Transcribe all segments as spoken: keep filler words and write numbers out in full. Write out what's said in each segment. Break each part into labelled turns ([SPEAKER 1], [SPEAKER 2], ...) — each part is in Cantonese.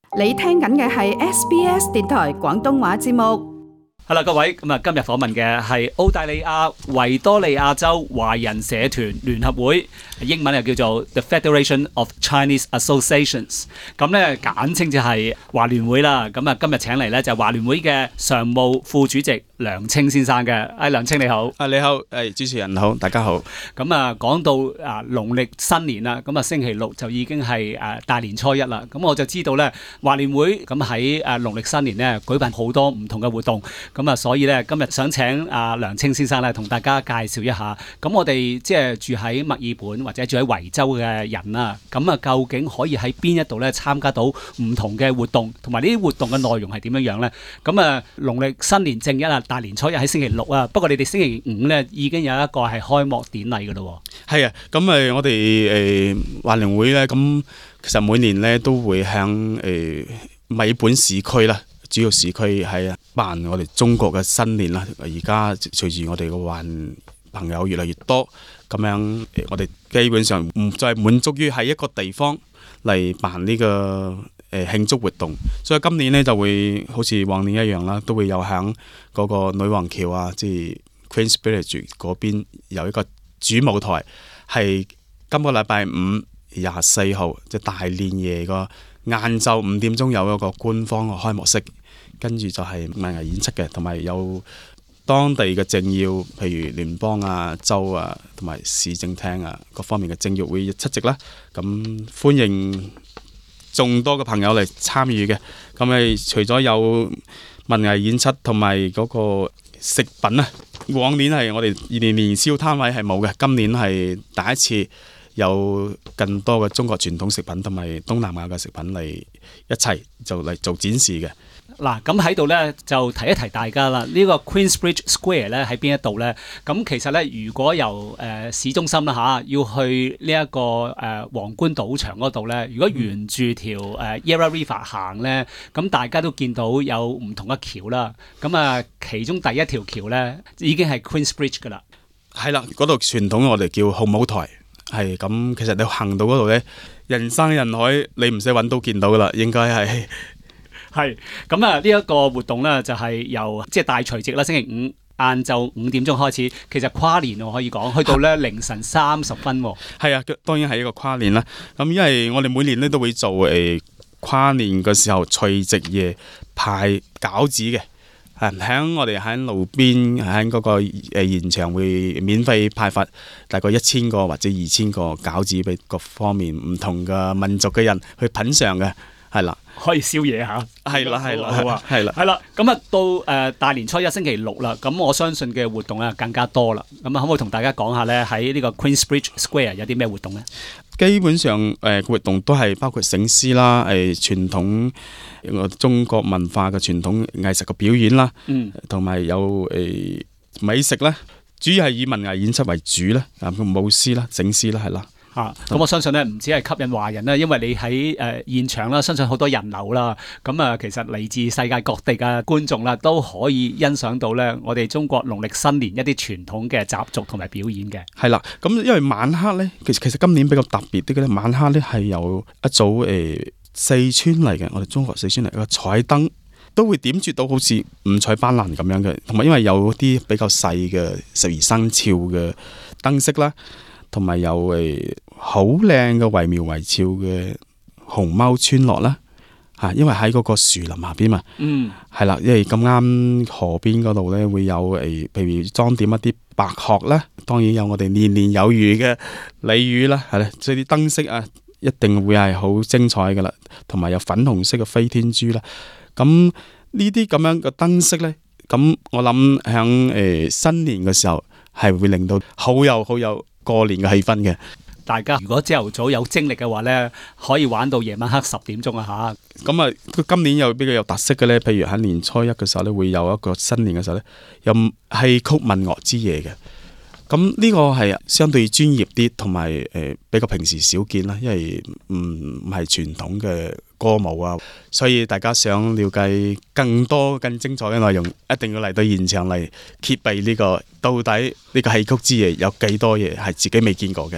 [SPEAKER 1] 你聽緊嘅係 S B S 電台廣東話節目。
[SPEAKER 2] 係啦，各位咁啊，今日訪問嘅係澳大利亞維多利亞州華人社團聯合會，英文又叫做 The Federation of Chinese Associations， 咁咧簡稱就係華聯會啦。咁啊，今日請嚟咧就係華聯會嘅常務副主席梁清先生嘅。誒，梁清你好。
[SPEAKER 3] 啊，你好，誒，主持人好，大家好。
[SPEAKER 2] 咁啊，講到啊農曆新年啦，咁啊星期六就已經係誒大年初一啦。咁我就知道咧，華聯會咁喺誒農曆新年咧舉辦好多唔同嘅活動。咁啊，所以咧今日想請阿梁清先生咧同大家介紹一下。咁我哋即係住喺墨爾本或者住喺維州嘅人啦，咁啊究竟可以喺邊一度咧參加到唔同嘅活動，同埋呢啲活動嘅內容係點樣樣咧？咁啊，農曆新年正一啊，大年初一喺星期六啊，不過你哋星期五咧已經有一個係開幕典禮㗎咯。
[SPEAKER 3] 係啊，咁誒，我哋誒華聯會咧，咁其實每年咧都會喺誒墨爾本市區啦。主要市區係辦我哋中國嘅新年啦，而家隨住我哋嘅華人朋友越嚟越多，咁樣我哋基本上唔再滿足於喺一個地方嚟辦呢個誒慶祝活動，所以今年呢就會好似往年一樣啦，都會有響嗰個女王橋啊，即係 Queen's Village 嗰邊有一個主舞台，係今個禮拜五廿四號即係大年夜個晏晝五點鐘有一個官方嘅開幕式。跟住就係文藝演出嘅，同埋有當地嘅政要，譬如聯邦啊、州啊，同埋市政廳啊各方面嘅政要會出席啦。咁歡迎眾多嘅朋友嚟參與嘅。咁誒，除咗有文藝演出同埋嗰個食品啊，往年係我哋年年宵攤位係冇嘅，今年係第一次有更多嘅中國傳統食品同埋東南亞嘅食品嚟一齊就嚟做展示嘅。
[SPEAKER 2] 嗱，咁喺度咧就提一提大家啦。呢、這個 Queensbridge Square 咧喺邊一度咧？咁其實咧，如果由誒、呃、市中心啦嚇、啊，要去呢、這、一個誒、呃、皇冠賭場嗰度咧，如果沿住條誒、呃、Yarra River 行咧，咁大家都見到有唔同嘅橋啦。咁啊，其中第一條橋咧已經係 Queensbridge 噶啦。係
[SPEAKER 3] 啦，嗰度傳統我哋叫紅舞台，係咁。其實你行到嗰度咧，人山人海，你唔使揾都見到噶啦，應該係。
[SPEAKER 2] 係咁啊！呢一個活動咧就係由即係大除夕啦，星期五晏晝五點鐘開始，其實跨年我可以講，去到咧凌晨三十分。
[SPEAKER 3] 係啊，當然係一個跨年啦。咁因為我哋每年咧都會做誒跨年嘅時候除夕夜派餃子嘅，係喺我哋喺路邊喺嗰個誒現場會免費派發大概一千個或者二千個餃子俾各方面唔同嘅民族嘅人去品嚐嘅，係啦。
[SPEAKER 2] 可以宵夜嚇，
[SPEAKER 3] 係啦係啦，
[SPEAKER 2] 好啊，係啦，係啦。咁啊到誒、呃、大年初一星期六啦，咁我相信嘅活動咧更加多啦。咁啊，可唔可以同大家講下咧喺呢個 Queensbridge Square 有啲咩活動咧？
[SPEAKER 3] 基本上誒、呃、活動都係包括醒獅啦，誒、呃、傳統我中國文化嘅傳統藝術嘅表演啦，嗯，同埋有誒、呃、美食啦，主要係以文藝演出為主啦，啊舞獅啦、醒獅啦，係啦。
[SPEAKER 2] 啊，咁我相信咧，唔止係吸引華人啦，因為你喺誒、呃、現場啦，相信好多人流啦，咁啊，其實嚟自世界各地嘅觀眾啦，都可以欣賞到咧，我哋中國農曆新年一啲傳統嘅習俗同埋表演嘅。
[SPEAKER 3] 係啦，咁因為晚黑咧，其實其實今年比較特別啲嘅咧，晚黑咧係有一組誒、呃、四川嚟嘅，我哋中國四川嚟嘅彩燈，都會點綴到好似五彩斑斕咁樣嘅，同埋因為有啲比較細嘅十二生肖嘅燈飾啦。同埋有誒好靚嘅惟妙惟肖嘅熊貓村落啦，嚇，因為喺嗰個樹林下邊嘛，嗯，係啦，因為咁啱河邊嗰度咧會有誒，譬如裝點一啲白鶴啦，當然有我哋年年有餘嘅鯉魚啦，係啦，所以啲燈飾啊一定會係好精彩噶啦，同埋有粉紅色嘅飛天豬啦，咁呢啲咁樣嘅燈飾咧，咁我諗響誒新年嘅時候係會令到好有好有過年嘅氣氛嘅。
[SPEAKER 2] 大家如果朝頭早有精力嘅話咧，可以玩到夜晚黑十點鐘啊嚇！
[SPEAKER 3] 咁啊，今年又比較有特色嘅咧，譬如喺年初一嘅時候咧，會有一個新年嘅時候咧，有戲曲民樂之夜嘅。咁呢個係相對專業啲，同埋誒比較平時少見啦，因為唔唔係傳統嘅歌舞啊，所以大家想了解更多更精彩嘅內容，一定要嚟到現場嚟揭秘呢個到底呢個戲曲之夜有幾多嘢係自己未見過嘅。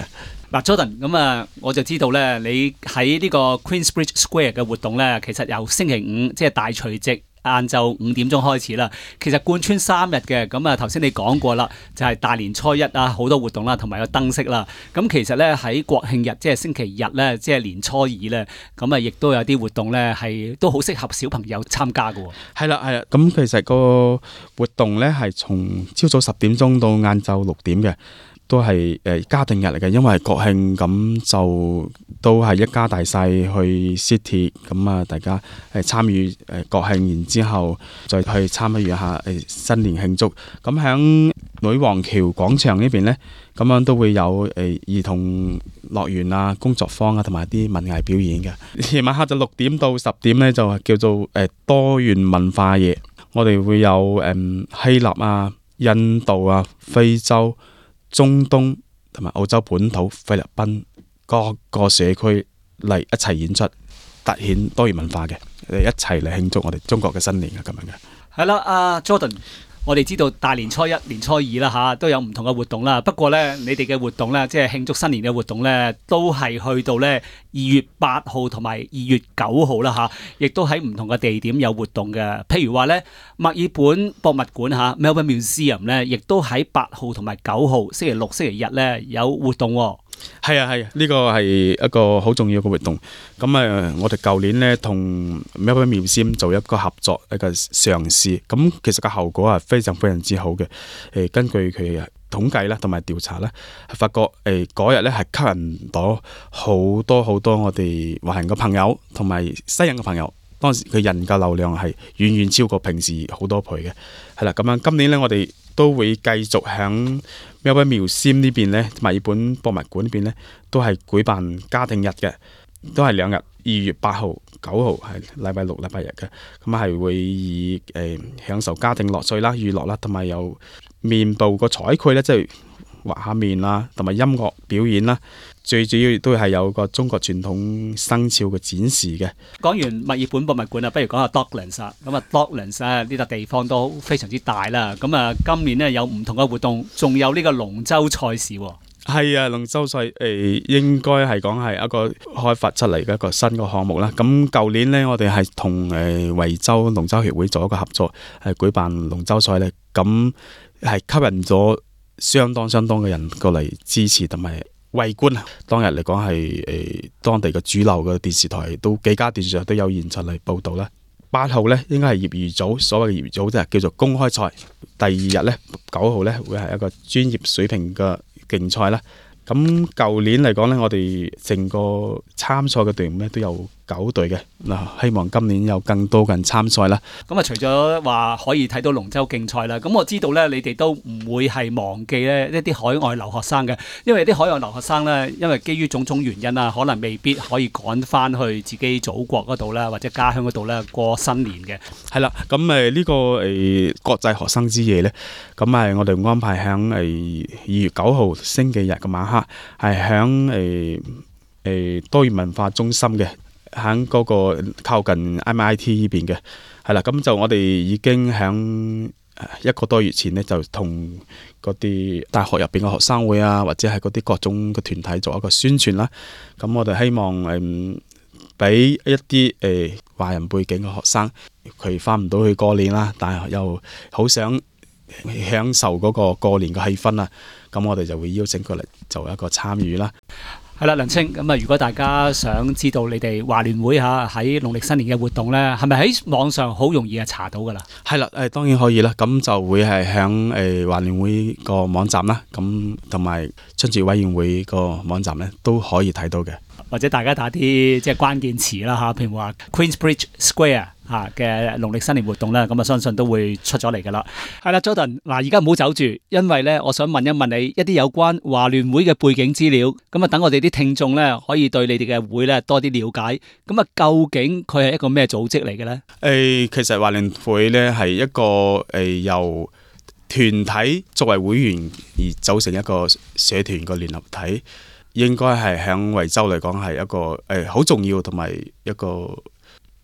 [SPEAKER 2] 嗱，Jordan，咁啊，我就知道咧，你喺呢個 Queensbridge Square 嘅活動咧，其實由星期五即係大除夕晏晝五點鐘開始啦。其實貫穿三日嘅，咁啊頭先你講過啦，就係大年初一啊，好多活動啦，同埋有燈飾啦。咁其實咧喺國慶日，即係星期日咧，即係年初二咧，咁啊亦都有啲活動咧，係都好適合小朋友參加嘅。
[SPEAKER 3] 係啦，係啦。咁其實個活動咧係從朝早十點鐘到晏晝六點嘅。都係誒家庭日嚟嘅，因為國慶咁就都係一家大細去 City 咁啊，大家誒參與誒國慶，然之後再去參與一下誒新年慶祝。咁喺女王橋廣場呢邊呢，咁樣都會有誒兒童樂園啊、工作坊啊，同埋啲文藝表演嘅。夜晚黑就六點到十點呢，就叫做誒多元文化夜。我哋會有誒希臘啊、印度啊、非洲、中東同埋澳洲本土、菲律賓各個社區嚟一齊演出，凸顯多元文化嘅，一齊嚟慶祝我哋中國嘅新年嘅咁樣嘅。
[SPEAKER 2] 係啦，阿 Jordan，我哋知道大年初一、年初二啦嚇，都有唔同嘅活動啦。不過咧，你哋嘅活動咧，即係慶祝新年嘅活動咧，都係去到咧二月八號同埋二月九號啦嚇，亦都喺唔同嘅地點有活動嘅。譬如話咧，墨爾本博物館嚇 （Melbourne Museum） 咧，亦都喺八號同埋九號星期六、星期日咧有活動喎。
[SPEAKER 3] 係啊係啊，呢個係一個好重要嘅活動。咁誒，我哋舊年呢同 Melbourne Museum做一個合作一個嘗試，咁其實個效果係非常非常之好嘅。誒，根據佢統計啦同埋調查咧，係發覺誒嗰日咧係吸引到好多好多我哋華人嘅朋友同埋西人嘅朋友。當時佢人嘅流量係遠遠超過平時好多倍嘅。係啦，咁樣今年呢，我哋都會繼續喺 Melbourne Museum 呢邊呢，墨爾本博物館呢邊呢，都係舉辦家庭日嘅，都係兩日，二月八號、九號係禮拜六、禮拜日嘅，咁係會以誒、呃、享受家庭樂趣啦、娛樂啦，同埋有面部個彩繪呢，即係畫下面啦，同埋音樂表演啦。最主要都係有個中國傳統生肖嘅展示嘅。
[SPEAKER 2] 講完墨爾本博物館啊，不如講下 Docklands 啊。咁啊 Docklands 啊呢笪地方都非常之大啦。咁啊今年呢有唔同嘅活動，仲有呢個龍舟賽事喎。
[SPEAKER 3] 係啊，龍舟賽誒、呃、應該係講係一個開發出嚟嘅一個新嘅項目啦。咁舊年呢，我哋係同誒惠州龍舟協會做一個合作，係舉辦龍舟賽咧。咁係吸引咗相當相當嘅人過嚟支持同埋圍觀啊！當日嚟講係誒當地嘅主流嘅電視台都幾家電視台都有現場嚟報導啦。八號呢應該係業餘組，所謂嘅業餘組即係叫做公開賽。第二日呢，九號呢會係一個專業水平嘅競賽啦。咁舊年嚟講呢，我哋成個參賽嘅隊伍呢都有九隊嘅。嗱，希望今年有更多嘅人參賽啦。
[SPEAKER 2] 咁啊，除咗話可以睇到龍舟競賽啦，咁我知道咧，你哋都唔會係忘記咧一啲海外留學生嘅，因為啲海外留學生咧，因為基於種種原因啊，可能未必可以趕翻去自己祖國嗰度啦，或者家鄉嗰度咧過新年嘅。
[SPEAKER 3] 係啦，咁誒呢個誒國際學生之夜咧，咁係我哋安排喺誒二月九號星期日嘅晚黑，係喺誒誒多元文化中心嘅。喺嗰個靠近 M I T 呢邊嘅，係啦，咁就我哋已經喺一個多月前呢，就同嗰啲大學入邊嘅學生會啊，或者係嗰啲各種嘅團體做一個宣傳啦。咁我哋希望誒俾、嗯、一啲誒、呃、華人背景嘅學生，佢翻唔到去過年啦，但係又好想享受嗰個過年嘅氣氛啊。咁我哋就會邀請佢嚟做一個參與啦。
[SPEAKER 2] 係啦，梁清，咁啊，如果大家想知道你哋華聯會嚇喺農曆新年嘅活動咧，係咪喺網上好容易啊查到噶啦？係
[SPEAKER 3] 啦，誒當然可以啦，咁就會係響誒華聯會個網站啦，咁同埋春節委員會個網站咧都可以睇到嘅。
[SPEAKER 2] 或者大家打啲即係關鍵詞啦嚇，譬如話 Queensbridge Square 嚇嘅農曆新年活動啦，咁啊相信都會出咗嚟噶啦。係啦 ，Jordan，嗱而家唔好走住，因為咧我想問一問你一啲有關華聯會嘅背景資料，咁啊等我哋啲聽眾咧可以對你哋嘅會咧多啲了解。咁啊究竟佢係一個咩組織嚟嘅咧？誒、
[SPEAKER 3] 呃，其實華聯會咧係一個誒、呃、由團體作為會員而組成一個社團個聯合體。應該係喺惠州嚟講係一個誒好、呃、重要同埋一個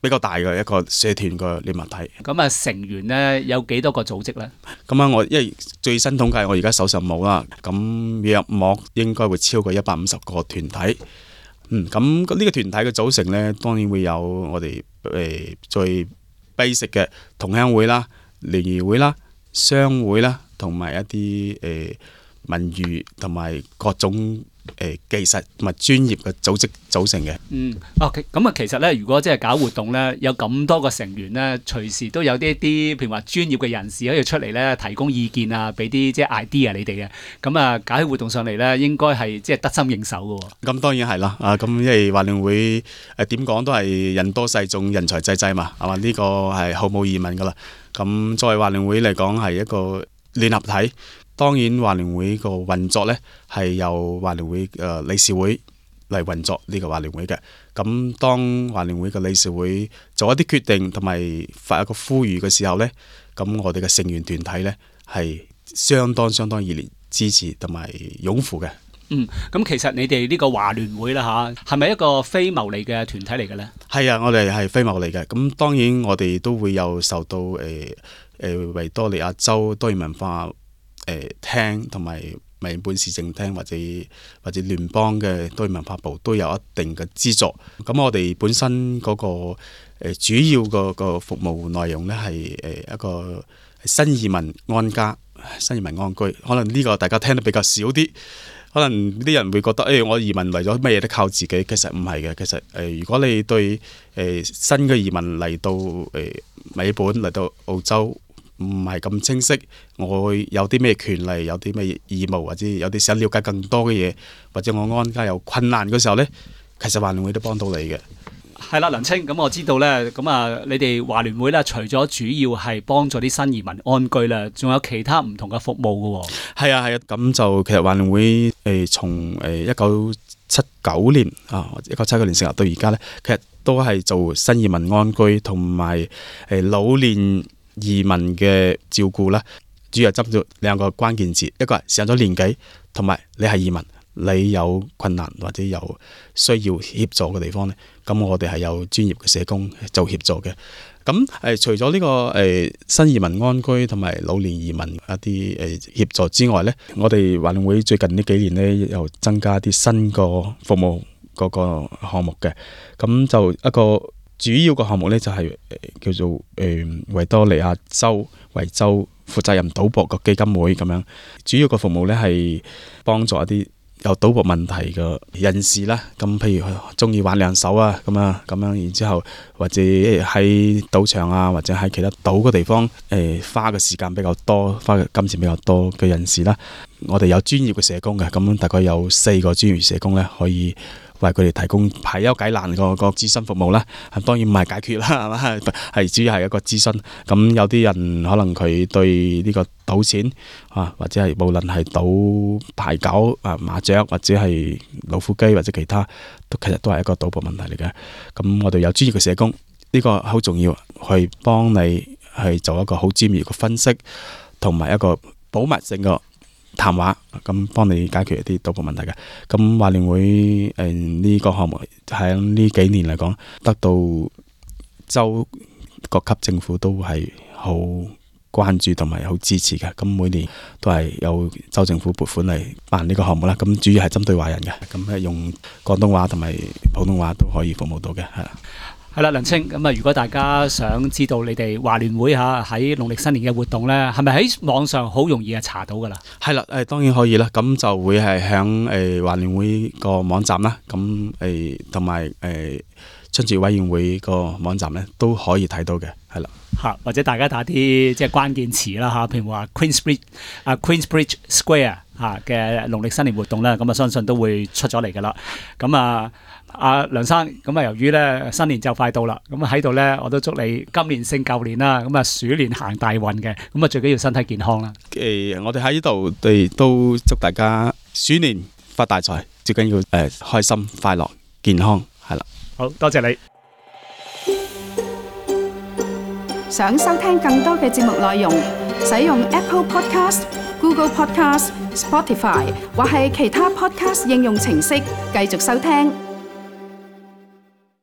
[SPEAKER 3] 比較大嘅一個社團個聯盟體。
[SPEAKER 2] 咁啊，成員咧有幾多個組織咧？
[SPEAKER 3] 咁啊，我因為最新統計，我而家手上冇啦。咁約莫應該會超過一百五十個團體。嗯，咁呢個團體嘅組成咧，當然會有我哋誒、呃、最 basic 嘅同鄉會啦、聯誼會啦、商會啦，同埋一啲誒、呃、文娛同埋各種誒、呃、技術同埋專業嘅組織組成嘅。
[SPEAKER 2] 嗯，哦，咁啊，其實咧，如果即係搞活動咧，有咁多個成員咧，隨時都有啲啲，譬如話專業嘅人士可以出嚟咧，提供意見啊，俾啲即係 idea 你哋嘅。咁啊，搞起活動上嚟咧，應該係即係得心應手嘅喎。
[SPEAKER 3] 咁當然係啦，啊咁因為華聯會誒點講都係人多勢眾、人才濟濟嘛，係嘛？呢個係毫無疑問噶啦。咁作為華聯會嚟講係一個聯合體，當然華聯會個運作咧係由華聯會誒理事會嚟運作呢個華聯會嘅。咁當華聯會嘅理事會做一啲決定同埋發一個呼籲嘅時候咧，咁我哋嘅成員團體咧係相當相當熱烈支持同埋擁護嘅。
[SPEAKER 2] 嗯，咁其實你哋呢個華聯會啦嚇，係咪一個非牟利嘅團體嚟嘅咧？係
[SPEAKER 3] 啊，我哋係非牟利嘅。咁當然我哋都會有受到誒誒、呃、維多利亞州多元文化誒、呃、廳同埋墨爾本市政廳或者或者聯邦嘅多元文化部都有一定嘅資助。咁我哋本身嗰、那個、呃、主要個個服務內容咧係誒一個新移民安家、新移民安居。可能呢個大家聽得比較少啲。可能啲人會覺得，誒、哎，我移民嚟咗乜嘢都靠自己，其實唔係嘅。其實誒、呃，如果你對誒、呃、新嘅移民嚟到誒墨爾本嚟到澳洲唔係咁清晰，我有啲咩權利，有啲咩義務，或者有啲想了解更多嘅嘢，或者我安家有困難嘅時候呢，其實華聯會都幫到你嘅。
[SPEAKER 2] 係啦，梁青，咁我知道咧，咁啊，你哋華聯會咧，除咗主要係幫助啲新移民安居啦，仲有其他唔同嘅服務嘅喎。係啊，係啊，咁就其實華聯會誒、呃、從誒一九七九年啊，一九七九年成立到而家咧，其實都係做新移民安居同埋誒老年移民嘅照顧啦。主要係針對兩個關鍵字，一個係上咗年紀，同埋你係移民。你有困難或者有需要協助嘅地方呢，咁我哋係有專業嘅社工做協助嘅。咁誒、呃，除咗呢、這個誒、呃、新移民安居同埋老年移民一啲誒、呃、協助之外呢，我哋華聯會最近呢幾年呢又增加啲新個服務嗰個項目嘅。咁就一個主要嘅項目呢，就係、是呃、叫做誒、呃、維多利亞州維州負責任賭博個基金會咁樣。主要嘅服務呢係幫助一啲有賭博問題嘅人士啦，咁譬如佢中意玩兩手啊，咁啊咁樣，然之後或者喺賭場啊，或者喺其他賭嘅地方，誒、呃、花嘅時間比較多，花嘅金錢比較多嘅人士啦，我哋有專業嘅社工嘅，咁大概有四個專業社工咧，可以為佢哋提供排憂解難個個諮詢服務啦。當然唔係解決啦，係嘛，係主要係一個諮詢。咁有啲人可能佢對呢個賭錢啊，或者係無論係賭牌九啊、麻雀或者係老虎機或者其他，都其實都係一個賭博問題嚟嘅。咁我哋有專業嘅社工，呢、這個好重要，去幫你去做一個好專業嘅分析，同埋一個保密性嘅談話，咁幫你解決一啲賭博問題嘅。咁華聯會誒呢、呃這個項目喺呢幾年嚟講，得到州各級政府都係好關注同埋好支持嘅。咁每年都係有州政府撥款嚟辦呢個項目啦。咁主要係針對華人嘅，咁係用廣東話同埋普通話都可以服務到嘅，係啦。係啦，梁青，咁啊，如果大家想知道你哋華聯會嚇喺農曆新年嘅活動咧，係咪喺網上好容易啊查到噶啦？係啦，誒當然可以啦，咁就會係響誒華聯會個網站啦，咁誒同埋誒春節委員會個網站咧都可以睇到嘅，係啦。嚇，或者大家打啲即係關鍵詞啦嚇，譬如話 Queensbridge 啊 Queensbridge Square 嚇嘅農曆新年活動咧，咁啊相信都會出咗嚟噶啦。咁啊〜阿梁生，咁啊由於咧新年就快到啦，咁啊喺度咧我都祝你今年勝舊年啦，咁啊鼠年行大運嘅，咁啊最緊要身體健康啦。誒，我哋喺呢度哋都祝大家鼠年發大財，最緊要誒開心、快樂、健康，係啦。好多謝你。
[SPEAKER 1] 想收聽更多嘅節目內容，使用 Apple Podcast、Google Podcast、Spotify 或係其他 Podcast 應用程式繼續收聽。